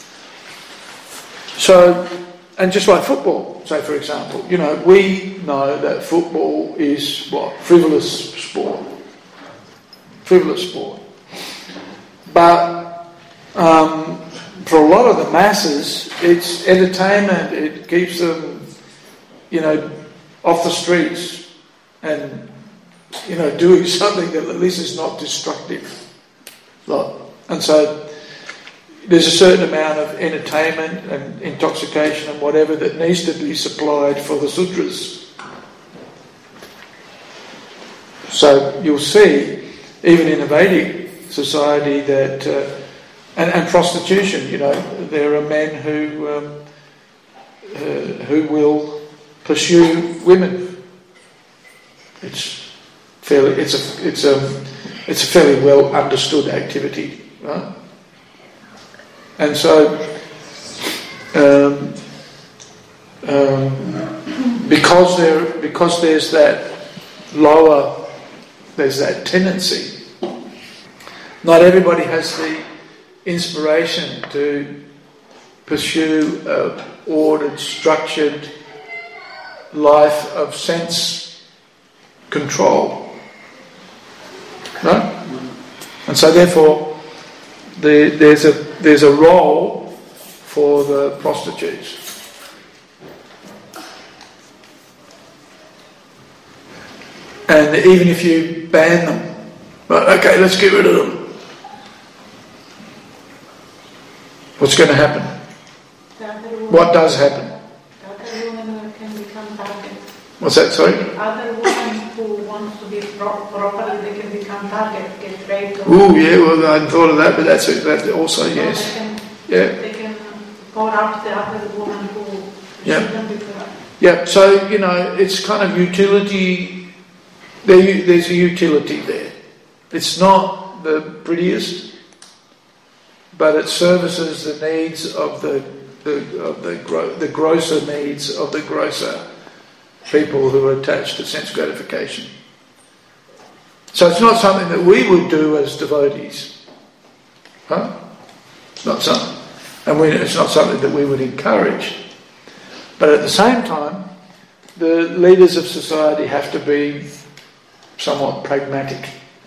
So, and just like football, say for example, you know, we know that football is what? Frivolous sport. Frivolous sport. But um, for a lot of the masses, it's entertainment. It keeps them, you know, off the streets and, you know, doing something that at least is not destructive. Like, and so there's a certain amount of entertainment and intoxication and whatever that needs to be supplied for the sutras. So you'll see, even in a Vedic society, that uh, and, and prostitution. You know, there are men who um, uh, who will pursue women. It's fairly, it's a, it's a, it's a fairly well understood activity, right? And so, um, um, because there, because there's that lower, there's that tendency. Not everybody has the inspiration to pursue an ordered, structured life of sense control, no? And so, therefore, the, there's a there's a role for the prostitutes. And even if you ban them, right, okay, let's get rid of them. What's going to happen? What does happen? Other women can become target. What's that, sorry? Other women who want to be pro- properly, they can become target, get raped. Oh, yeah, well, I hadn't thought of that, but that's that also, So yes. They can, Yeah. they can pour out the other woman who Yeah. shouldn't be there. Yeah, so, you know, it's kind of utility, there, there's a utility there. It's not the prettiest, but it services the needs of the the of the gro- the grosser needs of the grosser people who are attached to sense gratification. So it's not something that we would do as devotees, huh? It's not something, and we, it's not something that we would encourage. But at the same time, the leaders of society have to be somewhat pragmatic,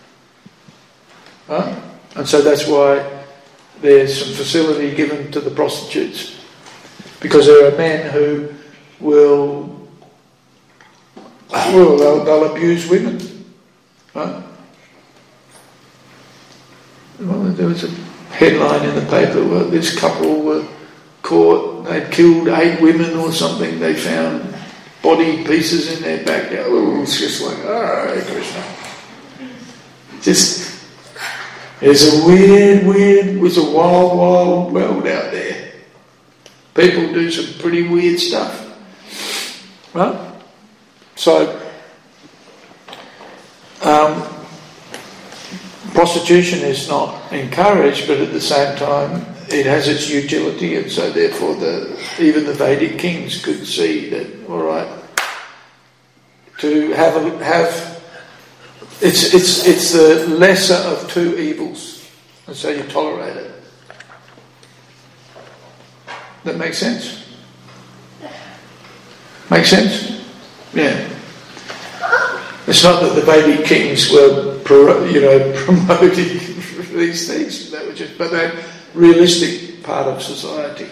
huh? And so that's why there's some facility given to the prostitutes, because there are men who will, well, they'll, they'll abuse women, right? Well, there was a headline in the paper, well, this couple were caught, they'd killed eight women or something, they found body pieces in their backyard. Oh, it's just like, oh, Krishna. Just, there's a weird, weird, it's a wild, wild world out there. People do some pretty weird stuff. Right? So, um, prostitution is not encouraged, but at the same time it has its utility, and so therefore the even the Vedic kings could see that, all right, to have a, have it's it's it's the lesser of two evils, and so you tolerate it. That makes sense? Make sense? Yeah. It's not that the Vedic kings were, you know, promoting these things. That was just, but they're a realistic part of society.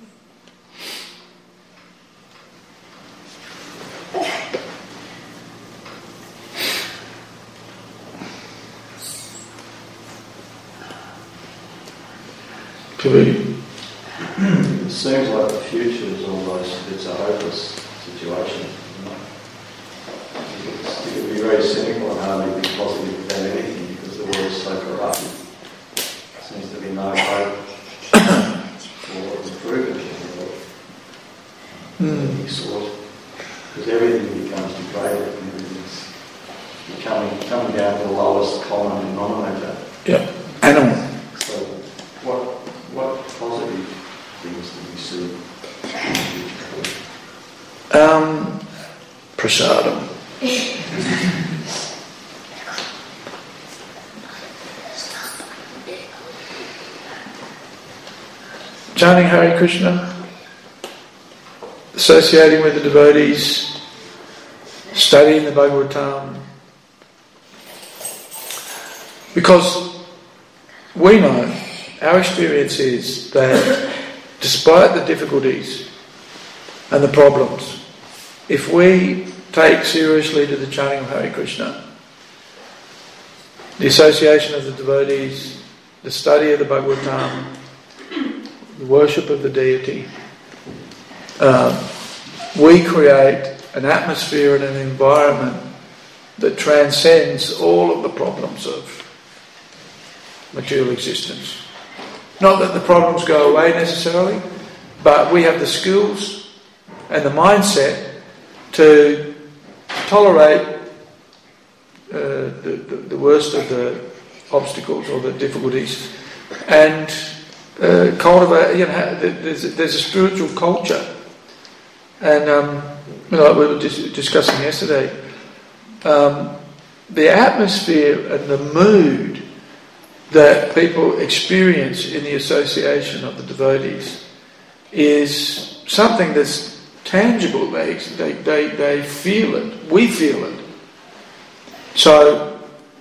It seems like the future is almost, it's a hopeless situation. It would be very cynical and hardly be positive about anything because the world is so corrupted. There seems to be no hope for improvement in the world. Mm. Sort, because everything becomes degraded and everything's becoming coming down to the lowest common denominator. Yeah, animal. So, what what positive things do you see in the future? Um, prasadam. Chanting Hare Krishna, associating with the devotees, studying the Bhagavatam, because we know, our experience is that despite the difficulties and the problems, if we take seriously to the chanting of Hare Krishna, the association of the devotees, the study of the Bhagavatam, the worship of the deity, uh, we create an atmosphere and an environment that transcends all of the problems of material existence. Not that the problems go away necessarily, but we have the skills and the mindset to tolerate uh, the, the, the worst of the obstacles or the difficulties, and uh, cultivate. You know, there's a, there's a spiritual culture, and um, you know, like we were dis- discussing yesterday, um, the atmosphere and the mood that people experience in the association of the devotees is something that's tangible. They, they, they, they feel it. We feel it. So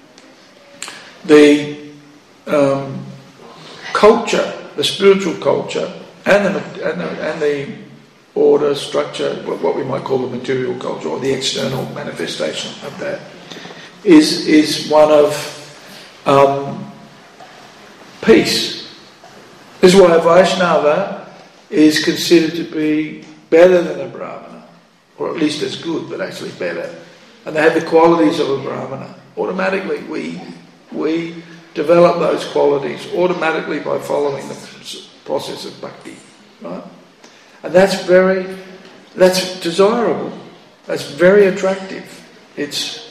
the um, culture, the spiritual culture, and the, and the and the order, structure, what we might call the material culture, or the external manifestation of that, is is one of um, peace. This is why a Vaishnava is considered to be better than a Brahmana, or at least as good, but actually better. And they have the qualities of a Brahmana. Automatically, we we develop those qualities automatically by following the process of bhakti, right? And that's very, that's desirable. That's very attractive. It's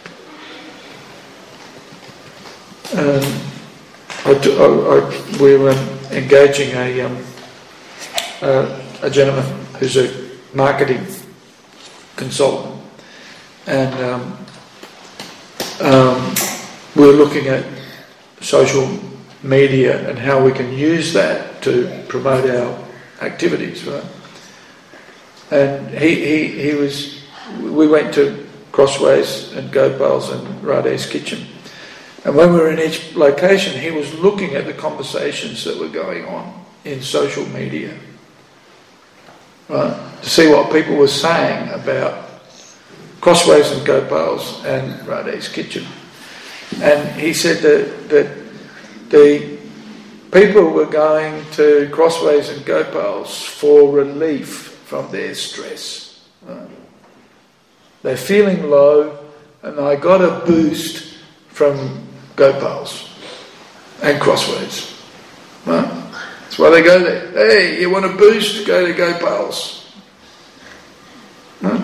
um, I, I, I, we're um, engaging a um, uh, a gentleman who's a marketing consultant, and um, um, we're looking at social media and how we can use that to promote our activities, right? And he, he, he was, we went to Crossways and Gopal's and Radhe's kitchen, and when we were in each location, he was looking at the conversations that were going on in social media, right, to see what people were saying about Crossways and Gopal's and Radhe's kitchen. And he said that, that the people were going to Crossways and Gopals for relief from their stress. Right? They're feeling low and they got a boost from Gopals and Crossways. Right? That's why they go there. Hey, you want a boost? Go to Gopals. Right?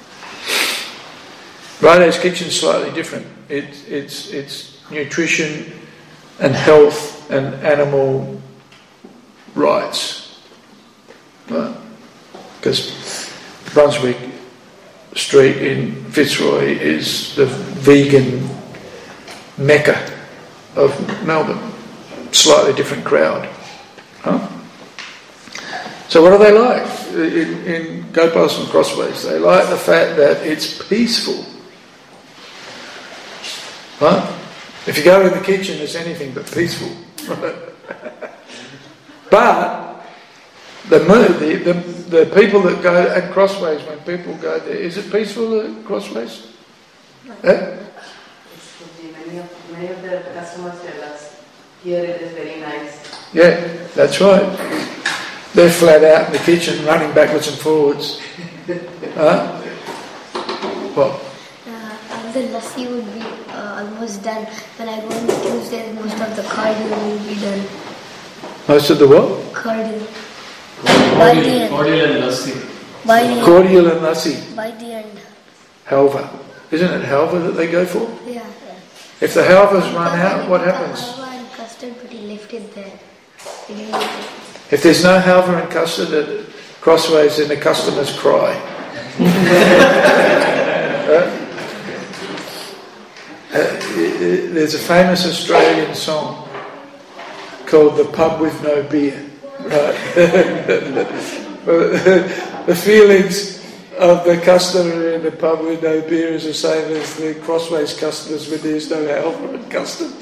Radha's Kitchen's slightly different. It's it's it's nutrition and health and animal rights. Right? Because Brunswick Street in Fitzroy is the vegan mecca of Melbourne. Slightly different crowd. Huh? So what do they like in, in Gopals and Crossways? They like the fact that it's peaceful. Right? If you go in the kitchen, it's anything but peaceful. But the, the the the people that go at Crossways, when people go there, is it peaceful at Crossways? Eh? Many of, many of the customers tell us, here it is very nice. Yeah, that's right. They're flat out in the kitchen, running backwards and forwards. Huh? What? Uh, the lassi would be uh, almost done. When I go on Tuesdays, most of the cardio will be done. Most of the what? Cardio. By the end. Cordial and lassi. By the end. Cordial and lassi. By the end. Halva. Isn't it halva that they go for? Yeah. If the halvas run out, what happens? Halva and custard, but he left it there. He didn't eat it. If there's no halva and custard at Crossways, then the customers cry. uh, there's a famous Australian song called "The Pub with No Beer." Right? The feelings of the customer in the pub with no beer is the same as the Crossways customers when there's no halva and custard.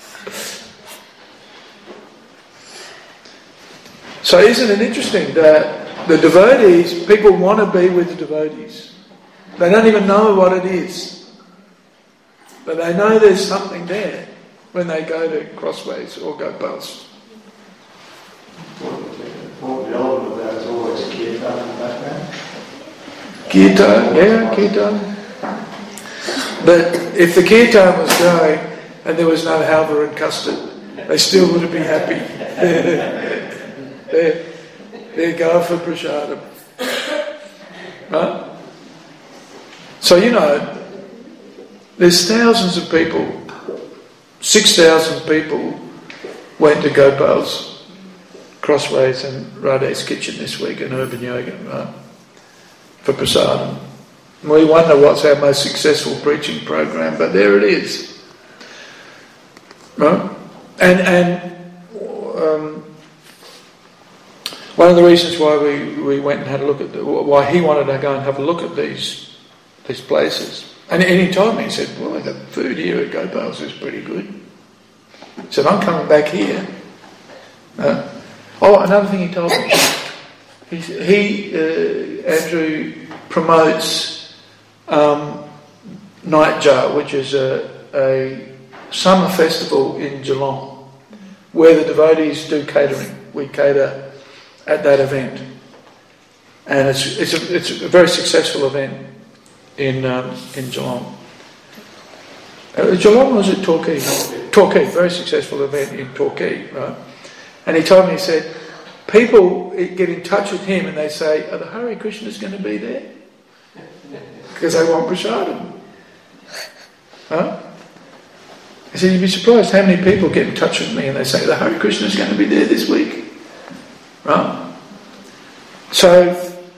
So isn't it interesting that the devotees, people want to be with the devotees. They don't even know what it is. But they know there's something there when they go to Crossways or Gopals. What the element of that is always kirtan in the background. Kirtan, yeah, kirtan. But if the kirtan was going and there was no halva and custard, they still wouldn't be happy. They're, they're going for prasadam. Right? So, you know, there's thousands of people, six thousand people went to Gopal's, Crossways and Radha's Kitchen this week in Urban Yoga, right? For prasadam. We wonder what's our most successful preaching program, but there it is. Right? And, and um, one of the reasons why we, we went and had a look at, the, why he wanted to go and have a look at these these places. And, and he told me, he said, well, the food here at Gopal's is pretty good. He said, I'm coming back here. Uh, oh, another thing he told me, he, he uh, Andrew, promotes um, Nightjar, which is a, a summer festival in Geelong, where the devotees do catering. We cater at that event, and it's it's a it's a very successful event in um, in Geelong. Uh, Geelong or was it Torquay? Torquay, very successful event in Torquay, right? And he told me, he said, people get in touch with him and they say, are the Hare Krishnas going to be there? Because they want prasadam. Huh? He said, you'd be surprised how many people get in touch with me and they say, the Hare Krishna's going to be there this week. Right? So,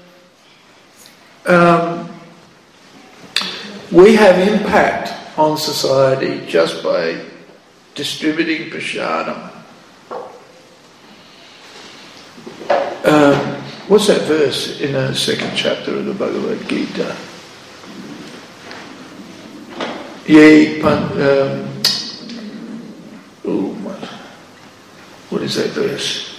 um, we have impact on society just by distributing prasadam. Um, what's that verse in the second chapter of the Bhagavad Gita? Ye pan, um, oh, what is that verse?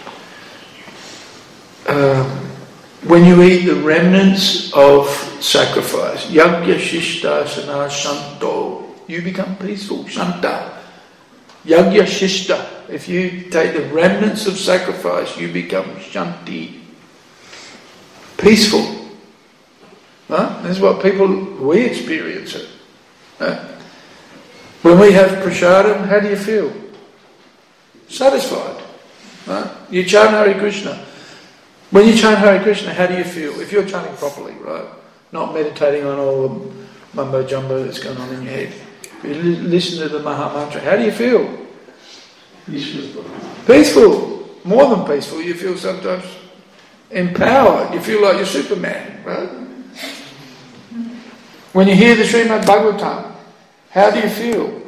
Um, when you eat the remnants of sacrifice, yagya shishta sana shanto, you become peaceful, shanta. Yagya Shishta. If you take the remnants of sacrifice, you become Shanti. Peaceful. Huh? This is what people, we experience it. Huh? When we have prasadam, how do you feel? Satisfied. Right? You chant Hare Krishna. When you chant Hare Krishna, how do you feel? If you're chanting properly, right? Not meditating on all the mumbo jumbo that's going on in your head. If you li- listen to the Maha Mantra, how do you feel? Peaceful. Peaceful. More than peaceful. You feel sometimes empowered. You feel like you're Superman, right? When you hear the Srimad Bhagavatam, how do you feel?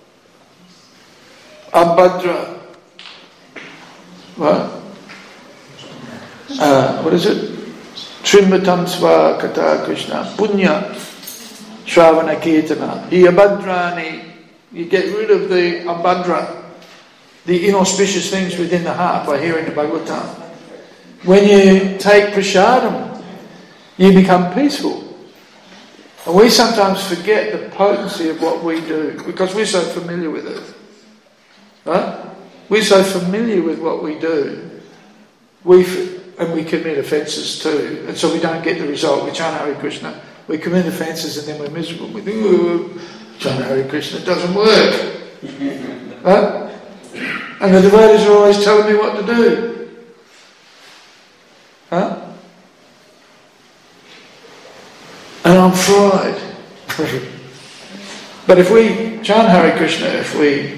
Abhadra. What? Uh, what is it? Trimbatam sva kata Krishna punya shravana kirtana hi abhadrani. You get rid of the abhadra, the inauspicious things within the heart by hearing the Bhagavatam. When you take prasadam, you become peaceful. And we sometimes forget the potency of what we do because we're so familiar with it. Right? We're so familiar with what we do. We f- and we commit offences too. And so we don't get the result. We chant Hare Krishna. We commit offences and then we're miserable. We think, oh, chant Hare Krishna, it doesn't work. Right? And the devotees are always telling me what to do. Huh? And I'm fried. But if we chant Hare Krishna, if we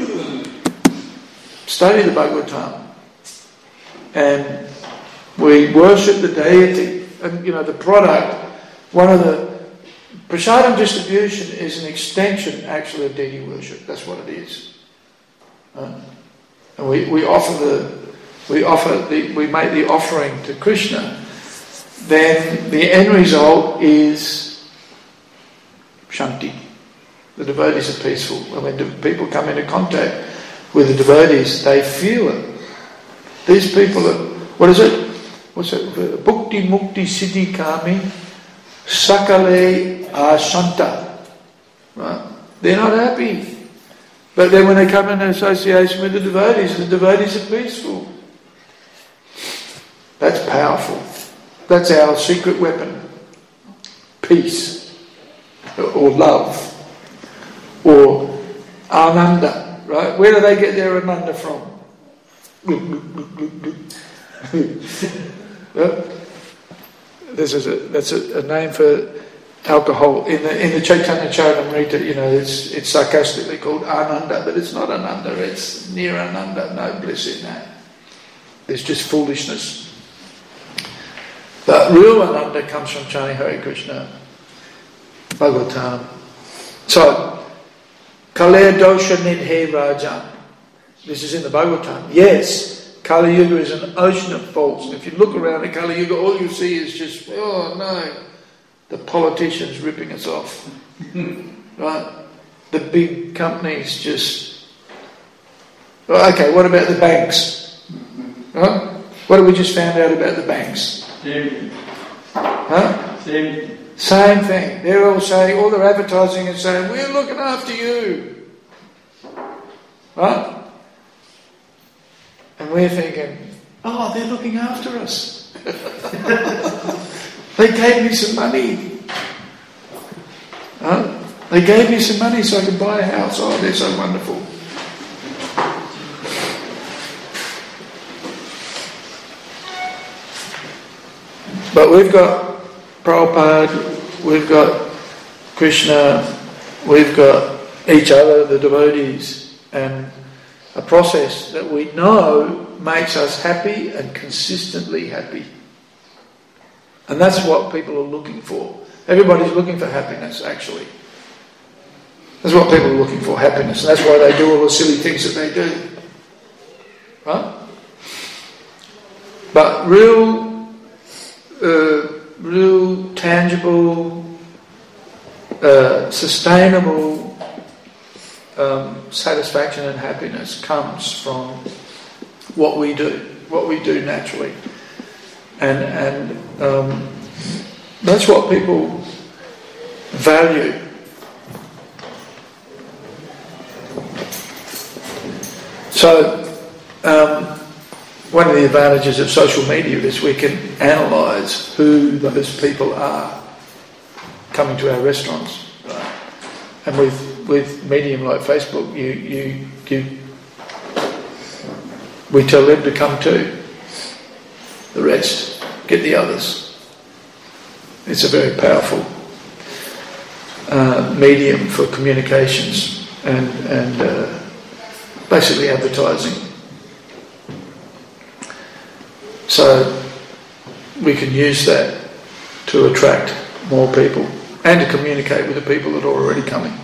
study the Bhagavatam, and we worship the deity, and you know the product, one of the prasadam distribution is an extension actually of deity worship. That's what it is. Uh, and we, we offer the we offer the we make the offering to Krishna. Then the end result is Shanti. The devotees are peaceful. And when de- people come into contact with the devotees, they feel it. These people are, what is it? What's it? Bhukti Mukti Siddhi Kami Sakale Ashanta. Right? They're not happy. But then when they come in association with the devotees, the devotees are peaceful. That's powerful. That's our secret weapon. Peace. Or love. Or Ananda. Right? Where do they get their Ananda from? Well, this is a, that's a, a name for alcohol. In the in the Chaitanya Charitamrita, you know, it's it's sarcastically called Ananda, but it's not Ananda, it's near Ananda, no bliss in that. There's just foolishness. But real Ananda comes from chanting Hare Krishna, Bhagavatam. So, Kalaya Dosha Nidhe Rajan. This is in the Bhagavatam. Yes, Kali Yuga is an ocean of faults. And if you look around at Kali Yuga, all you see is just, oh no, the politicians ripping us off. Right? The big companies just... Okay, what about the banks? Huh? What have we just found out about the banks? Same. Huh? Same. Same thing. They're all saying, all their advertising is saying, we're looking after you. Right? And we're thinking, oh, they're looking after us. They gave me some money. Huh? They gave me some money so I could buy a house. Oh, they're so wonderful. But we've got Prabhupada, we've got Krishna, we've got each other, the devotees, and a process that we know makes us happy and consistently happy. And that's what people are looking for. Everybody's looking for happiness, actually. That's what people are looking for, happiness. And that's why they do all the silly things that they do. Right? But real, uh, real, tangible, uh, sustainable um, satisfaction and happiness comes from what we do, what we do naturally. And and um, that's what people value. So, um, one of the advantages of social media is we can analyse who those people are coming to our restaurants. Right? And with with medium like Facebook, you you you we tell them to come too. The rest, get the others. It's a very powerful uh, medium for communications and and uh, basically advertising. So we can use that to attract more people and to communicate with the people that are already coming.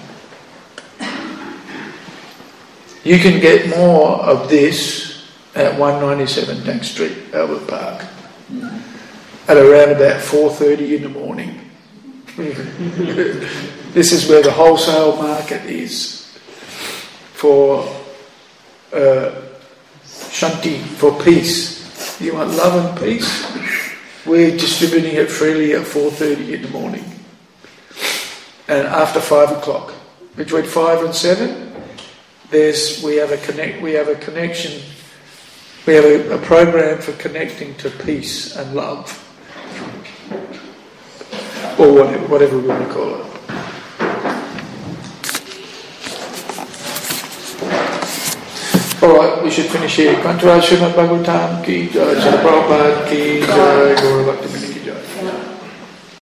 You can get more of this at one ninety-seven Dank Street, Albert Park, at around about four thirty in the morning. This is where the wholesale market is for uh, Shanti, for peace. You want love and peace? We're distributing it freely at four thirty in the morning. And after five o'clock. Between five and seven, there's we have a connect we have a connection we have a, a program for connecting to peace and love. Or whatever, whatever we want to call it. Alright, we should finish here. Kantaraj Srimad Bhagavatam ki jai, Srila Prabhupada ki jai, Gaura Bhakti